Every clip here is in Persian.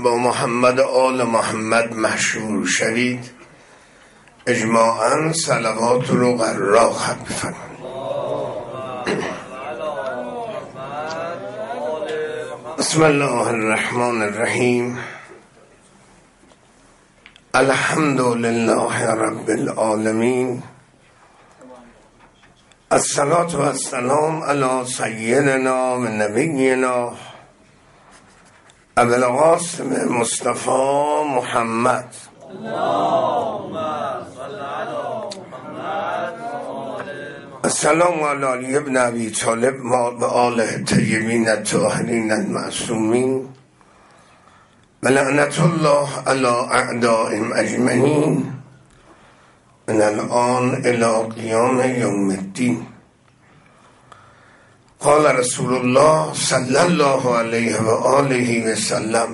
با محمد و آل محمد مشهور شوید، اجماعاً صلوات رو قرار ختم فرمایید. بسم الله الرحمن الرحیم. الحمد لله رب العالمین. الصلاة و السلام علی سیدنا و نبینا ابو القاسم مصطفی محمد. السلام علی علی ابن ابی طالب و آله طیبین الطاهرین المعصومین و لعنت الله علی اعدائهم اجمعین من الان الى قیام یوم الدین. قال رسول الله صلی الله علیه و آله و سلم: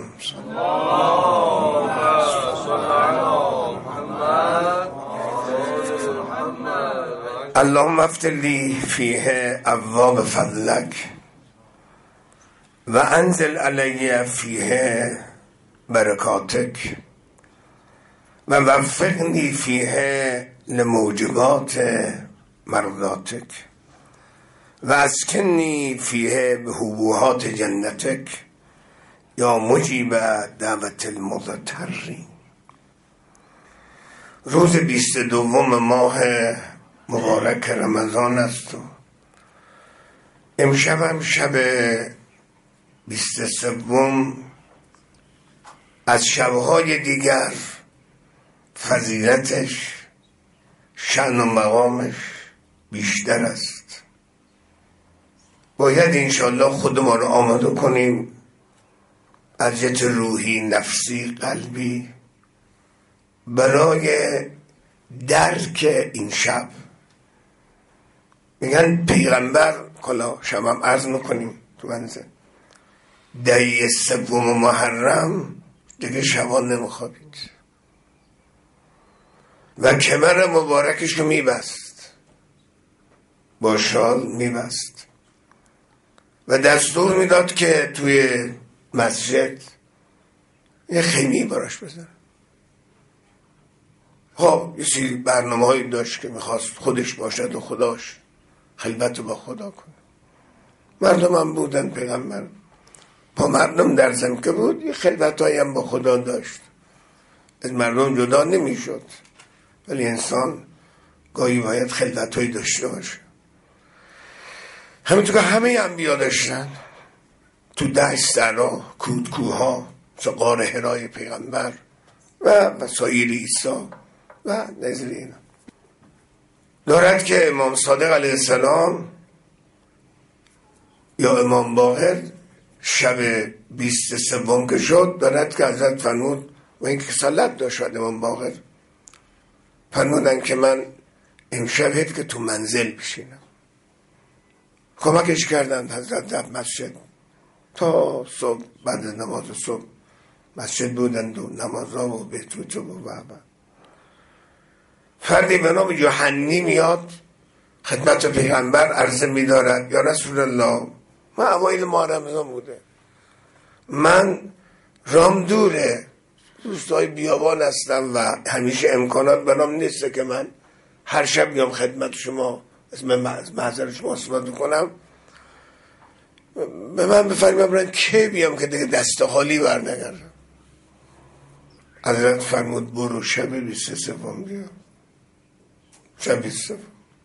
اللهم افتح لی فیه ابواب فضلک و انزل علی فیه برکاتک و وفقنی فیه لموجبات مرضاتک و اسکنی فیه بحبوحات جنتک یا مجیب دعوت المضطرین. روز 22 ماه مبارک رمضان است و امشب شب 23 از شبهای دیگر فضیلتش، شأن و مقامش بیشتر است. باید انشالله خود ما رو آماده کنیم از جهت روحی، نفسی، قلبی برای درک این شب. میگن پیغمبر کلا شبم عرض میکنیم تو منزل دهه 3 محرم دیگه شبان نمیخوابید و کمر مبارکشو میبست، با شال میبست و دستور میداد که توی مسجد یه خیمه براش بزن. خب یه سری برنامه هایی داشت که میخواست خودش باشد و خداش، خلوت با خدا کنه. مردم هم بودن، پیغمبر با مردم در زم که بود یه خلوت هایی هم با خدا داشت، از مردم جدا نمیشد، ولی انسان گاهی باید خلوت هایی داشته باشه. همینطور که همه انبیا داشتن تو دشت، صحرا، کوها، غار حرای پیغمبر و وسایل عیسی و نظیر اینا. دارد که امام صادق علیه السلام یا امام باقر شب 23 که شد، دارد که حضرت فرمود و این که سلط داشت امام باقر فرمودن که من امشب هید که تو منزل بشینم. کمکش کردن حضرت در مسجد تا صبح. بعد نماز صبح مسجد بودند و نمازها و بهتوت و فردی به نام یوحنی میاد خدمت پیغمبر، عرضه میدارد یا رسول الله، من اوایل ماه رمضان بوده، من رام دوره، روستای بیابان هستم و همیشه امکانات برام نیست که من هر شب بیام خدمت شما از محضر شما استفاده کنم. به من بفرمایید کی بیام که دیگه دست خالی برنگردم. حضرت فرمود برو شب 23 بیا. شب 23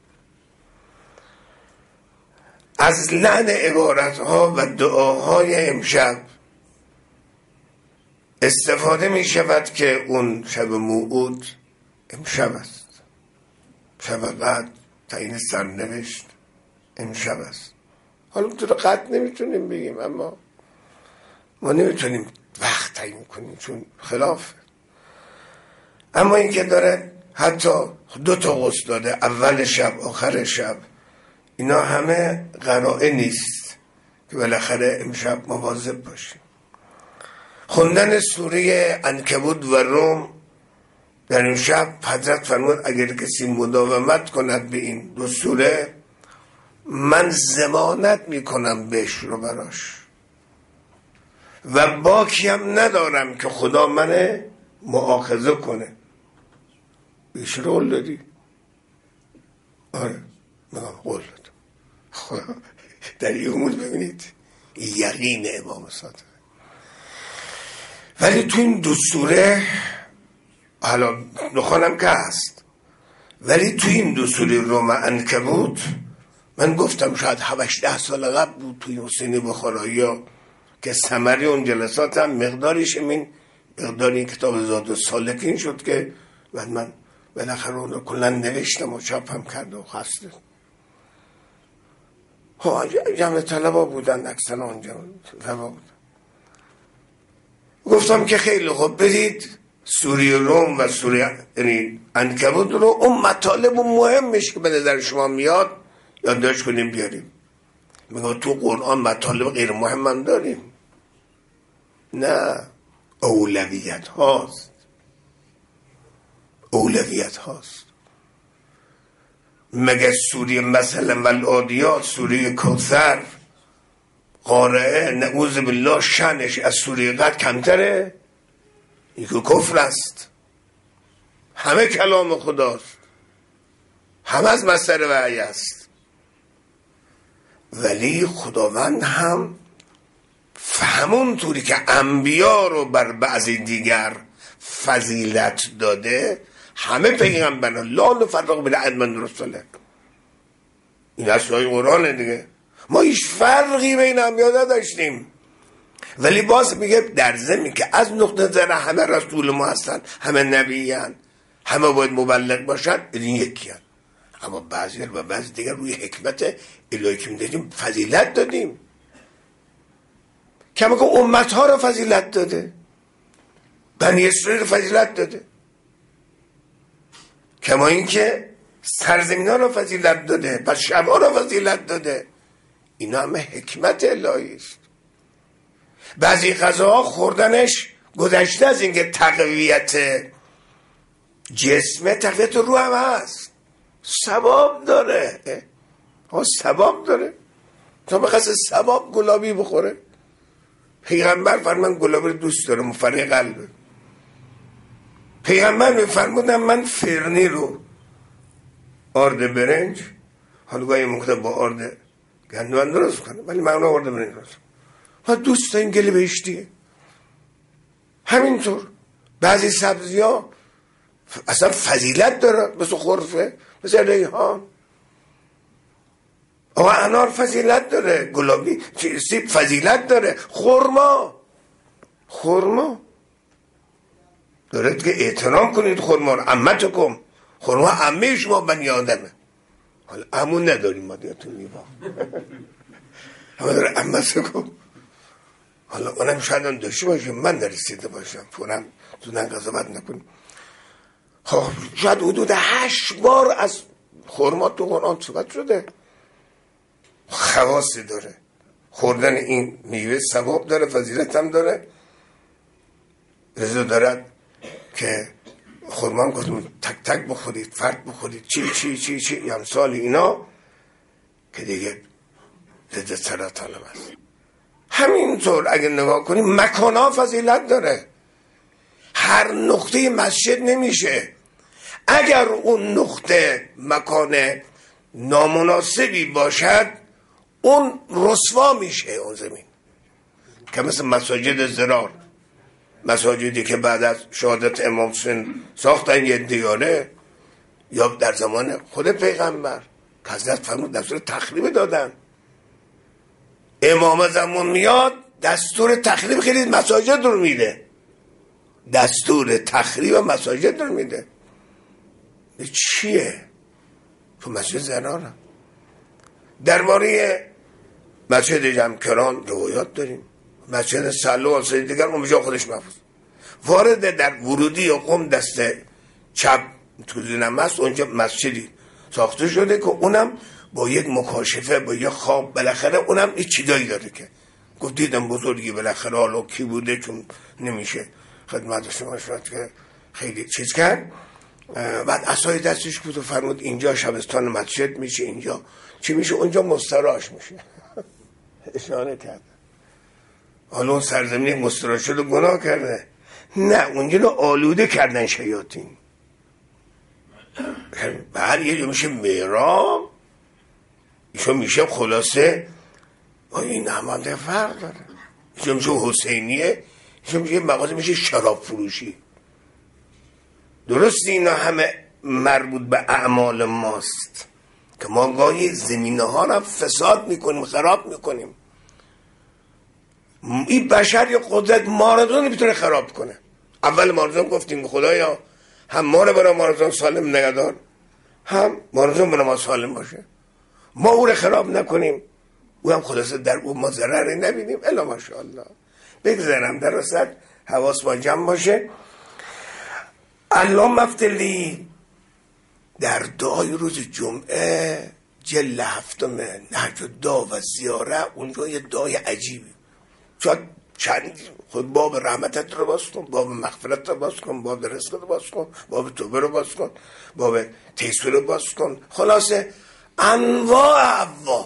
از لعن عبارتها و دعاهای امشب استفاده می شود که اون شب موعود امشب است. شب بعد تعیین سرنوشت امشب است. حالا تو رو قطع نمیتونیم بگیم، اما ما نمیتونیم وقت تعیین کنیم چون خلافه. اما این که داره حتی 2 غسل داده، اول شب آخر شب، اینا همه قرائن نیست که بالاخره امشب مواظب باشیم. خوندن سوره عنکبوت و روم در این شب حضرت فرمود اگر کسی مداومت کند به این 2 سوره من ضمانت میکنم بهش رو براش. و باکی هم ندارم که خدا من مؤاخذه کنه. بیش رول دادی؟ آره من قول دادم. خدا در این امور ببینید یقین امام صادق. ولی تو این دو سوره حالا نخوانم که هست، ولی تو این دو سوره روم عنکبوت من گفتم شاید 7-8 سال قبل بود توی حسینی بخارایی ها که ثمره اون جلسات هم مقداریش مقداری این کتاب زاد سالکین شد که بعد من بالاخره اون رو کلا نوشتم و چاپم کرد و خسته. جمع طلبا بودن اکثر آنجا طلبا بودن. گفتم که خیلی خوب برید سوره روم و سوره عنکبوت رو اون مطالب مهمش که به نظر شما میاد یادداشت کنیم بیاریم. میگه تو قرآن مطالب غیر مهم هم داریم. نه، اولویت هاست. اولویت هاست. مگه سوره مثلا والعادیات، سوره کوثر، قارعه، نعوذ بالله شأنش از سوره قدر کمتره؟ این که کفر است. همه کلام خداست، همه از مصدر وحی است. ولی خداوند هم همون طوری که انبیا رو بر بعضی دیگر فضیلت داده، همه پیغمبران لا نفرق بین احد من رسله، این اصلای قرآنه دیگه. ما هیچ فرقی بین انبیا نداشتیم، ولی باز میگه در ضمن که از نقطه نظر همه رسول ما هستن، همه نبی هستن، همه باید مبلغ باشن، این یکی هستن. اما بعضی و بعضی دیگر روی حکمت الهی که میدادیم فضیلت دادیم. که میگه امت ها رو فضیلت داده، بنی اسرائیل رو فضیلت داده، کما این که سرزمین ها رو فضیلت داده، پس شب ها رو فضیلت داده. اینا همه حکمت الهی است. بعضی غذاها خوردنش گذشته از اینکه تقویت جسم، تقویت روح هم هست، ثواب داره. ثواب داره. تا بخواست ثواب گلابی بخوره، پیغمبر فرمان گلابی رو دوست داره، مفرح قلبه. پیغمبر میفرمودن من فرنی رو، آرد برنج، حالا گاهی موقع با آرد گندم درست کنه، ولی من آرد برنج درست کنه، دوست داریم گل بهشتیه. همینطور بعضی سبزی ها اصلا فضیلت داره، مثل خرفه، مثل ریحان. آقا انار فضیلت داره، گلابی سیب فضیلت داره، خرما دارد که احترام کنید خرما رو. عمتکم، خرما عمه شما بنی آدمه. حالا عمو نداریم ما دیگتون میبا همه داره عمتکم. حالا اونم شاید هم داشته باشه، من نرسیده باشم فورا زودن قضاوت نکنیم. خب شاید حدود 8 بار از خرما تو قرآن صحبت شده. خواصی داره، خوردن این میوه ثواب داره، فضیلت هم داره. رضا دارد که خرما هم گفتم تک تک بخورید، فرد بخورید، چی امثال اینا که دیگه ضد سرطان هم هست. همینطور اگه نگاه کنیم مکان ها فضیلت داره. هر نقطه مسجد نمیشه. اگر اون نقطه مکان نامناسبی باشد اون رسوا میشه اون زمین، که مثل مساجد زرار، مساجدی که بعد از شهادت امام حسین ساختن یه دیاره، یا در زمان خود پیغمبر که حضرت فرمود دستور تخریب دادن. امام زمان میاد دستور تخریب خیلی مساجد رو میده، دستور تخریب مساجد رو میده. چیه؟ تو مسجد زرارم. درباره مسجد جمکران روایات داریم، مسجد سلو و مسجد دیگر اونجا خودش محفوظ. وارد در ورودی قم دست چپ تو زینم است، اونجا مسجدی ساخته شده که اونم با یک مکاشفه، با یک خواب، بالاخره اونم این چیزایی داره که گفت دیدم بزرگی بالاخره، حالا کی بوده چون نمیشه خدمت شما شد که خیلی چیز کرد. بعد عصای دستش بود و فرمود اینجا شبستان مسجد میشه، اینجا چی میشه، اونجا مستراش میشه. اشاره کرد. حالا اون سرزمین مستراح شده گناه کرده؟ نه، اونجا رو آلوده کردن شیاطین. بعد یه جو میشه میرام، ایشون میشه خلاصه این همانده فرق داره. ایشون میشه حسینیه، ایشون میشه مغازه میشه شراب فروشی. درست اینا همه مربوط به اعمال ماست که ما گاهی زمینه ها را فساد میکنیم، خراب میکنیم. این بشر یا قدرت ماراتون میتونه خراب کنه. اول ماراتون گفتیم خدایا هم ما رو برای ماراتون سالم نگهدار، هم ماراتون برای ما سالم باشه، ما او رو خراب نکنیم، او هم خلاصه در او ما ضرری نبینیم. الا ماشاءالله. بگذارم در راست حواس با جمع باشه. علامه مفتلی در دعای روز جمعه جل هفتم نهج الدعا و زیاره اونجا یه دعای عجیبی، شاید چند خود باب رحمتت رو باز کن، باب مغفرت رو باز کن، باب رزق رو باز کن، باب توبه رو باز کن، باب تیسیر رو باز کن. خلاصه انواع ابواب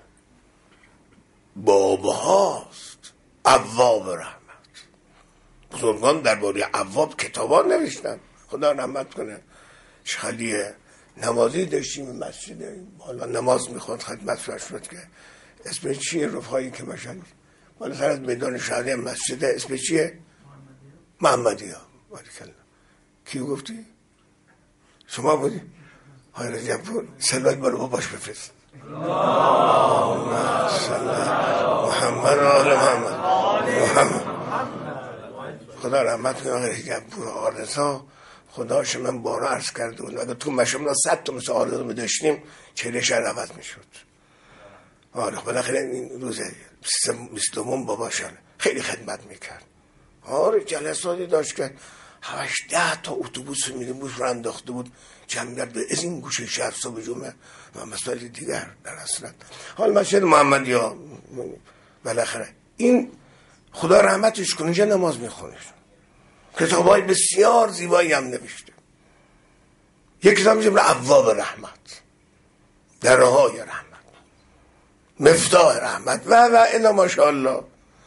باب هاست. ابواب رحمت، بزرگان درباره ابواب کتابا نوشتن، خدا رحمت کنه. شخلی نمازی داشتیم مسجد، حالا نماز میخواد خدمت فرش شد که اسم چیه رفایی که باشن بالا سر از میدان شهده مسجد، اسم چیه؟ محمدیه. باریکالله. کیو گفتی؟ شما بودی؟ های رجب پور سلوات برای باباش بفرست. اللهم صل محمد و آل محمد. خدا رحمت کنه. رجب پور آرزا خداش من بارا عرض کرده بود اگه تو مشمنا 100 تا مثل آرزو می داشتیم 40 شهر عوض می شد. آره بالاخره این روز 20 باباشان خیلی خدمت میکرد. آره جلساتی داشت که 8-10 تا اتوبوس میلیبوس رو انداخته بود جمعیت به از این گوشه شهر صبح جمعه و مسائل دیگر در اصلت. حال مسجد محمدی ها بالاخره این خدا رحمتش کنه اینجا نماز میخونه. کتابای بسیار زیبایی هم نوشته. یک کتاب میشه ابواب رحمت، درهای رحمت، مفتاح رحمت و الا ماشاءالله.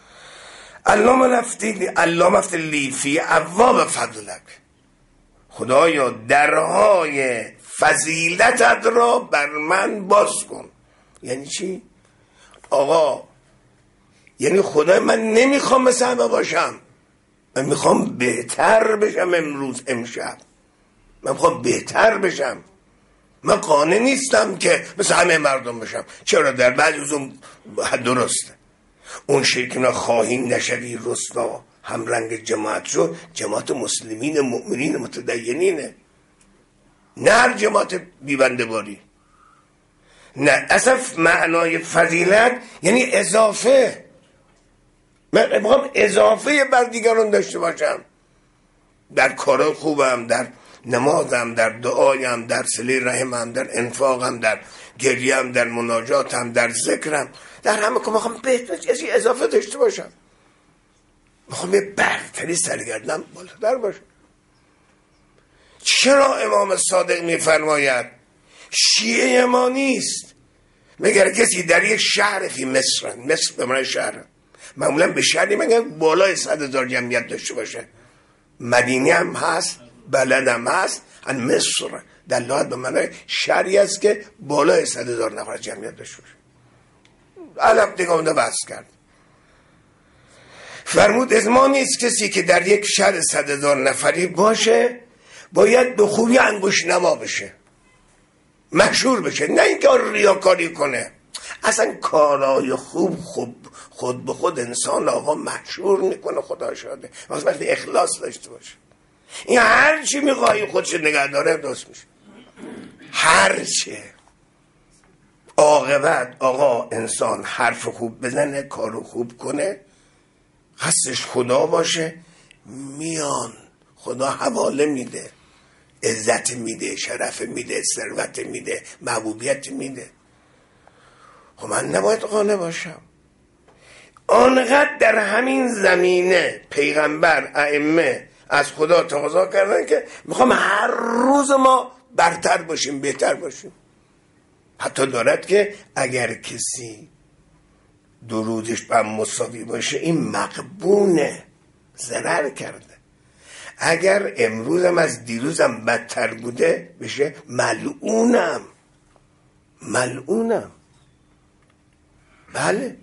علامه مفتلی فی ابواب فضلک، خدایا درهای فضیلتت را بر من باز کن. یعنی چی؟ آقا یعنی خدای من نمیخوام مثل همه باشم، من میخوام بهتر بشم. امروز امشب من میخوام بهتر بشم. من قانع نیستم که مثل همه مردم بشم. چرا؟ در بعضی از اون درسته اون شرکینا خواهیم نشوی رسنا هم رنگ جماعت شو، جماعت مسلمین مؤمنین متدینینه، نه هر جماعت بیبنده باری. نه اصلا معنای فضیلت یعنی اضافه. من میخوام اضافه بر دیگران داشته باشم، در کار خوبم، در نمازم، در دعایم، در صله رحمم، در انفاقم، در گریم، در مناجاتم، در ذکرم، در همه که میخوام بهتر چیزی اضافه داشته باشم. میخوام یه برتری سرگردم بالاتر باشم. چرا امام صادق میفرماید شیعه ما نیست مگر کسی در یک شهر فی مصر به معنی شهر، معمولا به شهری مگر بالای 100,000 جمعیت داشته باشه. مدینه هم هست، بلد هم هست. ان مصر دلالت به معنی شهری است که بالای 100,000 نفر جمعیت داشته باشه. علم دیگه اونده بحث کرد. فرمود از ما نیست کسی که در یک شهر 100,000 نفری باشه باید به خوبی انگوش نما بشه، مشهور بشه، نه اینکه ریاکاری کنه. اصلا کارهای خوب خود به خود انسان آقا مشهور میکنه. خدا شاده وقتی اخلاص داشته باشه. این هر چی میخوایی خودش نگه داره درست میشه. هر چه عاقبت آقا انسان حرف خوب بزنه، کارو خوب کنه، قصدش خدا باشه، میان خدا حواله میده، عزت میده، شرف میده، ثروت میده، محبوبیت میده. خب من نباید قانع باشم. آنقدر در همین زمینه پیغمبر ائمه از خدا تقاضا کردن که میخوام هر روز ما برتر باشیم، بهتر باشیم. حتی دارد که اگر کسی درودش با مساوی باشه این مقبونه، ضرر کرده. اگر امروزم از دیروزم بدتر بوده بشه ملعونم. بله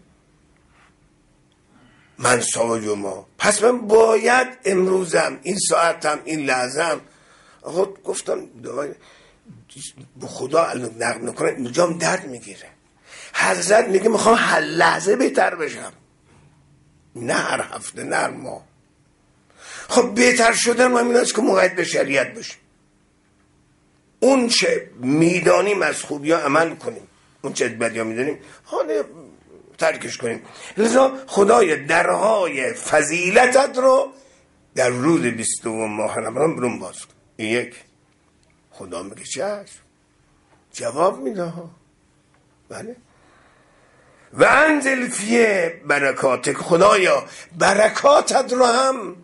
من سایما، پس من باید امروزم این ساعتم این لحظم آقا گفتم به خدا نقل نکنه اینجام درد میگیره. حضرت میگه میخوام هر لحظه بهتر بشم، نه هر هفته نه هر ماه. خب بهتر شدن من این است که مقید به شریعت باشیم، اون چه میدانیم از خوبی ها عمل کنیم، اون چه بدی ها میدانیم حالا ترکش کنیم. لذا خدای درهای فضیلتت رو در روز 22 ماه رمضان برون باز کن. این یک. خدا میگه چشم، جواب میده ها. بله. و انزل فیه برکاتک، خدایا برکاتت رو هم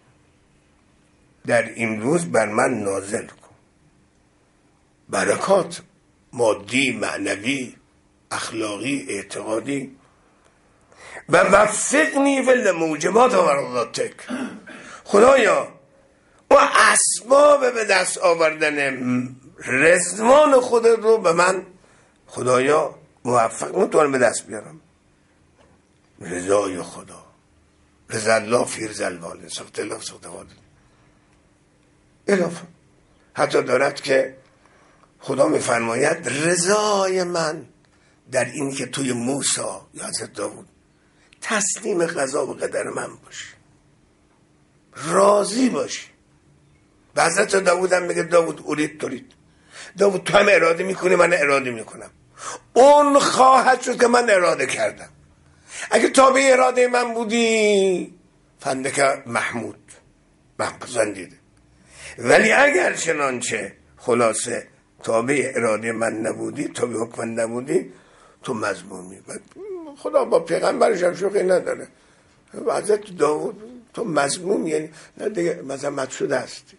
در این روز بر من نازل کن. برکات مادی، معنوی، اخلاقی، اعتقادی. و وفقنی فی موجبات و مرضاتک، خدایا و اسباب به دست آوردن رضوان خودت رو به من خدایا موفق میتونم به دست بیارم. رضای خدا، رضا الله فی رضا الوالد، سخط الله سخط والد. اضافه حتی دارد که خدا میفرماید رضای من در این که توی موسی یا حضرت داوود تسلیم قضا و قدر من باشی، راضی باشی. و حضرت داوود هم میگه داوود اورید تورید، داوود تو هم اراده میکنی من اراده میکنم، اون خواهد شد که من اراده کردم. اگه تابع اراده من بودی فندک محمود پسندیده، ولی اگر چنانچه خلاصه تابع اراده من نبودی، تابع حکم من نبودی، تو مظلومی. خدا با پیغمبرش هم شوخی نداره. حضرت داوود تو مظلوم، یعنی نه دیگه مذمت شده هستی.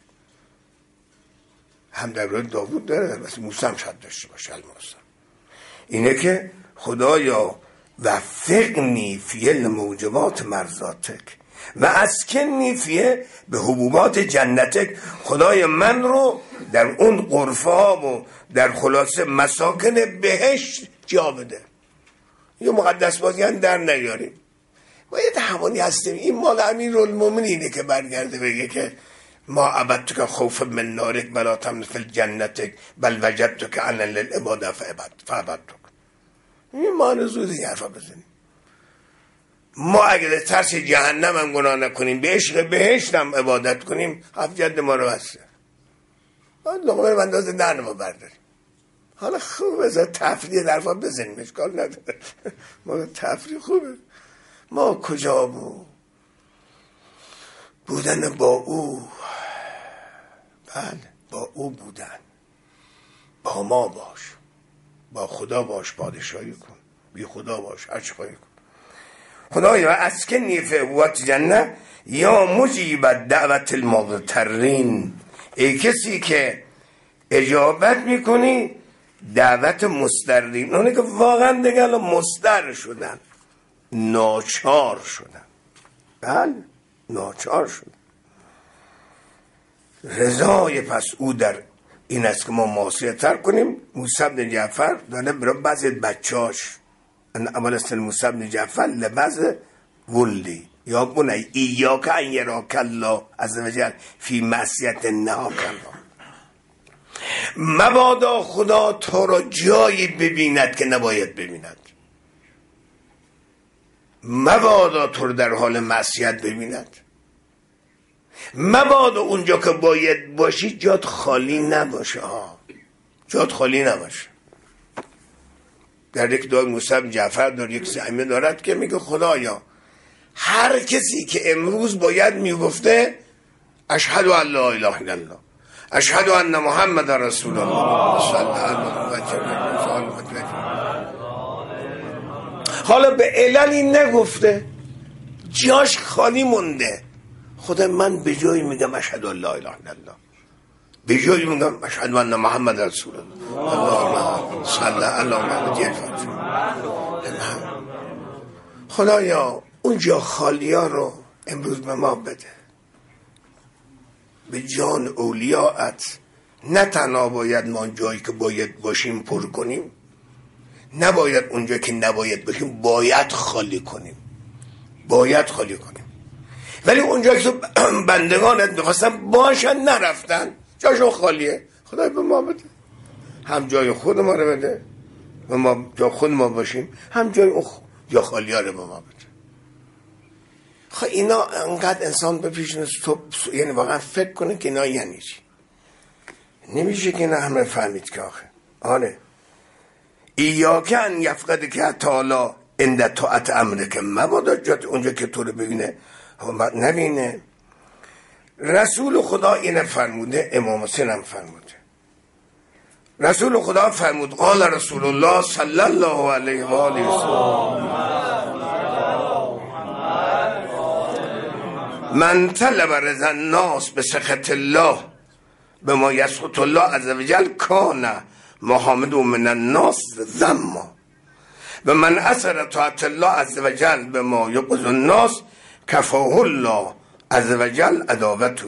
هم در روی داوود داره، مثل موسی هم شاید داشته باشه. اینه که خدایا وفقنی فی الموجبات مرضاتک و اسکنی فیه به حبوبات جنتک، خدای من رو در اون غرفه ها و در خلاصه مساکن بهشت جا بده. یه مقدس بازی هم در نیاریم، باید همانی هستیم. این مال امیرالمومنینه که برگرده بگه که ما عبدتک خوف من نارک بلا تمن فی الجنتک بل وجدتک عنا للعباده فعبدتک. این ما نزود این حرفا بزنیم. ما اگر ترس جهنم هم گناه نکنیم، به عشق بهشت هم عبادت کنیم، افجد ما رو بسته. لقمه بندازه دهن ما برداریم. حالا خوبه از تفریح درفا بزنیم، اشکال نداره. ما تفریح خوبه. ما کجا بودن با او، بله با او بودن. با ما باش، با خدا باش، پادشاهی کن، بی خدا باش، هر چی خواهی کن. خدایا اسکنی فی حبوبات جنت یا مجیب دعوت المضطرین، ای کسی که اجابت میکنی دعوت مضطرین، اونه که واقعا دیگه مضطر شدن، ناچار شدن. بله ناچار شدن. رضای پس او در این است که ما معصیت تر کنیم. موسی بن جعفر داره برای بعضی بچهاش ان اول است موسی بن جعفر لبعض ولدی یا بنی ایاک ان یراک الله عز وجل فی معصیت نهاک الله، مبادا خدا تو را جایی ببیند که نباید ببیند، مبادا تو رو در حال معصیت ببیند، مبادا اونجا که باید باشی جات خالی نباشه. جات خالی نباشه. در یک دعای موسی بن جعفر در یک زمینه دارد که میگه خدایا هر کسی که امروز باید میگفته اشهد ان لا اله الا الله اشهد ان محمد رسول الله صلی الله علیه و سلم، حالا به عللی نگفته، جاش خالی مونده، خدا من به جایی میگم اشهد ان لا اله الا الله، به جایی میگم اشهد ان محمد رسول الله، اللهم صل علی محمد. خدایا اون جا خالی ها رو امروز به ما بده، به جان اولیاءت. نه تنها باید ما جایی که باید باشیم پر کنیم، نباید اونجا که نباید باشیم باید خالی کنیم، باید خالی کنیم. ولی اونجا که بندگانت میخواستن باشن نرفتن، جاشون خالیه، خدای به ما بده. هم جای خود ما رو بده و ما جا خود ما باشیم، هم جای اون جا خالی ها رو به ما بده. خب اینا انقدر انسان به پیش یعنی واقعا فکر کنه که اینا یعنی چی. نمیشه که اینا همه فهمید که آره ایاکه ان یفقد که تعالی اند طاعت امره، که مبادا جات اونجا که تو رو ببینه نبینه. رسول خدا اینه فرموده، امام حسین هم فرموده. رسول خدا فرمود قال رسول الله صلی الله علیه و آله و من طلب رضا الناس به سخط الله به ما یسخط الله عز وجل کان محمد من الناس ذما و من اثر طاعت الله عز وجل به ما یبغض الناس کفاه الله عز وجل عداوته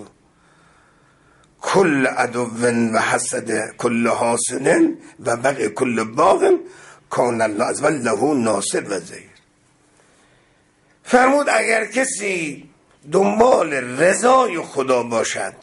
کل عدو و حسد کل حاسد و بغی کل باغ کان الله عز وجل له ناصر و ظهیر. فرمود اگر کسی دنبال رضای خدا باشد،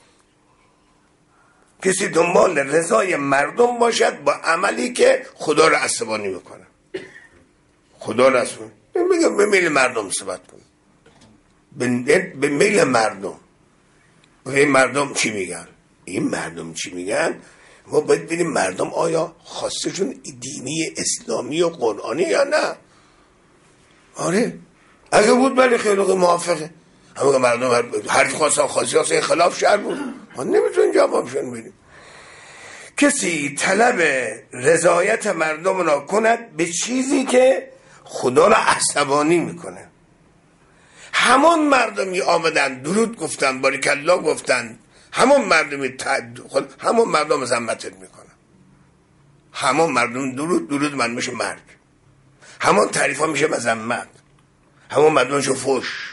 کسی دنبال رضای مردم باشد با عملی که خدا رو عصبانی میکنه، خدا رو عصبانی میگه به میل مردم صحبت کن، به میل مردم. و این مردم چی میگن؟ این مردم چی میگن؟ ما باید ببینیم مردم آیا خواستشون دینی اسلامی و قرآنی یا نه. آره اگه بود ولی خیلی موافقه. همه مردم حرف خواستن خلاف شهر بود، ما نمیتونیم جوابشون بدیم. کسی طلب رضایت مردم را کند به چیزی که خدا را عصبانی میکنه. همون مردمی آمدن درود گفتن، باریکالله گفتن، همون مردم زحمتت میکنن، همون مردم درود من میشه مرگ، همون تعریف ها میشه مذمت، همون مردم میشه فوش.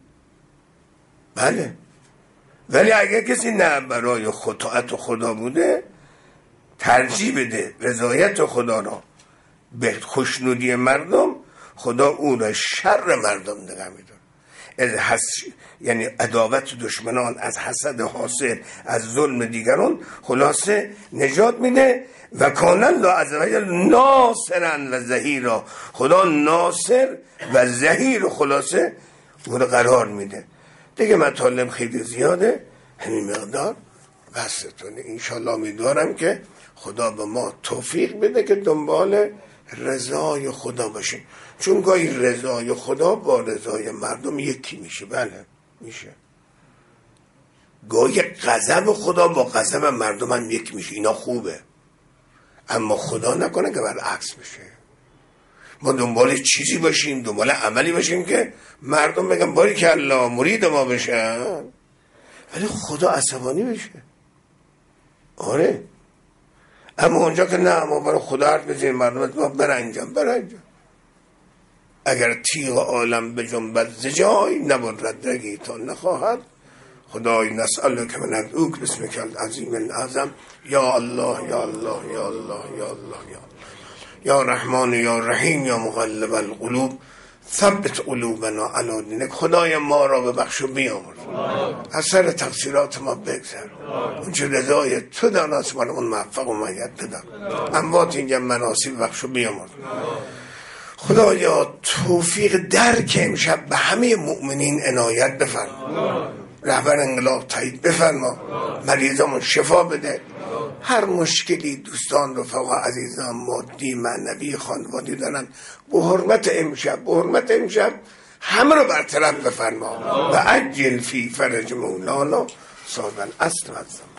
بله ولی اگه کسی نه برای طاعت خدا بوده، ترجیح بده رضایت خدا را به خوشنودی مردم، خدا او را شر مردم نگه میداره. یعنی عداوت دشمنان، از حسد حاسد، از ظلم دیگران خلاصه نجات میده. و کان الله عز وجل ناصرا و ظهیرا، خدا ناصر و ظهیر خلاصه او را قرار میده. دیگه مطالب خیلی زیاده، همین مقدار بستونه. انشالله امیدوارم که خدا به ما توفیق بده که دنبال رضای خدا باشیم، چون گاهی رضای خدا با رضای مردم یکی میشه. بله میشه. گاهی غضب خدا با غضب مردم هم یکی میشه، اینا خوبه، اما خدا نکنه که برعکس بشه. ما دنبال چیزی باشیم، دنبال عملی باشیم که مردم بگن باریکالله مرید ما بشن، ولی خدا عصبانی بشه. آره اما اونجا که نه، ما برای خدا حرف بزنیم مردم ما برنجم. اگر تیغ عالم به جنبت ز جای نبرد رگی تا نخواهد. خدای نسأل که من ادعوک بسمک العظیم العظم. یا الله یا الله یا الله یا الله یا رحمان یا رحیم یا مقلب القلوب ثبت قلوبنا علی دینک. خدای ما را ببخش و بیامرز، از سر تقصیرات ما بگذر، اون چه رضای تو دانست من اون موفق و مایت بدم. اموات اینجا مناصب بخش و بیامرز. خدایا توفیق درک امشب به همه مؤمنین عنایت بفرما، رهبر انقلاب تایید بفرما، مریضامون شفا بده. هر مشکلی دوستان رفقا عزیزان مادی معنوی خانوادی دارن، به حرمت امشب همه رو برطرف بفرما و عجل فی فرج مولانا صاحب الاصل و الزمان.